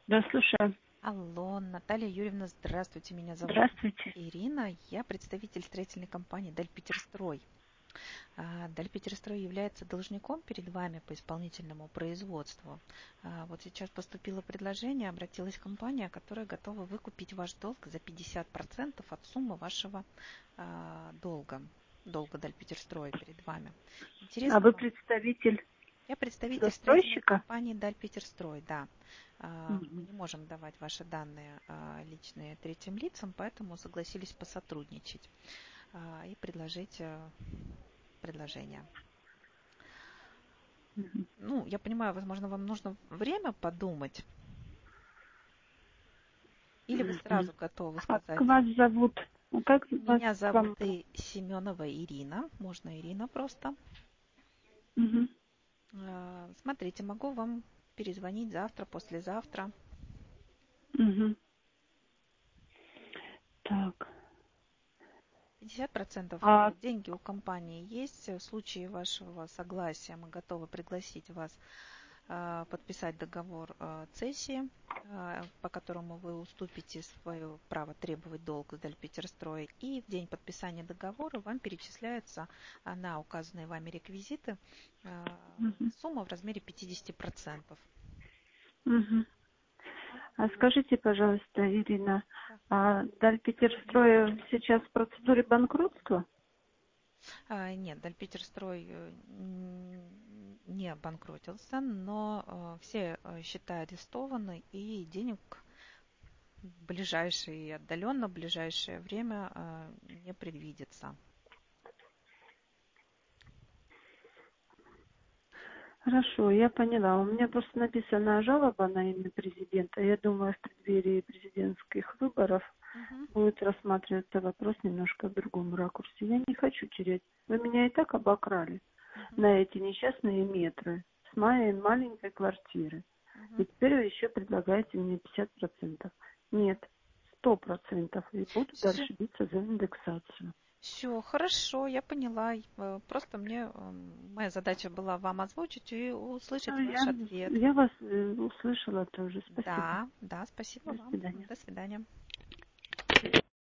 Да, слушаю. Алло, Наталья Юрьевна, здравствуйте. Меня зовут Здравствуйте. Ирина. Я представитель строительной компании «Дальпетерстрой». «Дальпетерстрой» является должником перед вами по исполнительному производству. Вот сейчас поступило предложение, обратилась компания, которая готова выкупить ваш долг за 50% от суммы вашего долга. Долга «Дальпетерстроя» перед вами. А Интересно вы вам? представитель Я представитель строительной застройщика? компании «Дальпетерстрой», да. Мы Мгм. не можем давать ваши данные личные третьим лицам, поэтому согласились посотрудничать и предложить предложение. Мгм. Ну, я понимаю, возможно, вам нужно время подумать, или вы Мгм. сразу готовы А сказать. как вас зовут? Как вас Меня к зовут вам? Семенова Ирина, можно Ирина просто. Мгм. Смотрите, могу вам перезвонить завтра, послезавтра. Мгм. Так. 50% А, деньги у компании есть. В случае вашего согласия мы готовы пригласить вас подписать договор цессии, по которому вы уступите свое право требовать долг с Дальпетерстрой. И в день подписания договора вам перечисляется на указанные вами реквизиты мгм. сумма в размере 50%. Мгм. А скажите, пожалуйста, Ирина, Да. а Дальпетерстрой сейчас в процедуре банкротства? Нет, Дальпетерстрой не обанкротился, но все счета арестованы, и денег в ближайшее и отдаленно ближайшее время не предвидится. Хорошо, я поняла. У меня просто написана жалоба на имя президента. Я думаю, в преддверии президентских выборов Мгм. будет рассматриваться вопрос немножко в другом ракурсе. Я не хочу терять. Вы меня и так обокрали Мгм. на эти несчастные метры с моей маленькой квартиры. И Мгм. теперь вы еще предлагаете мне 50%. Нет, 100%. И буду Все, дальше биться за индексацию. все, хорошо, я поняла. Просто мне моя задача была вам озвучить и Ну, услышать ваш ответ. я вас услышала тоже. Спасибо. Да, да, спасибо До вам. свидания. До свидания.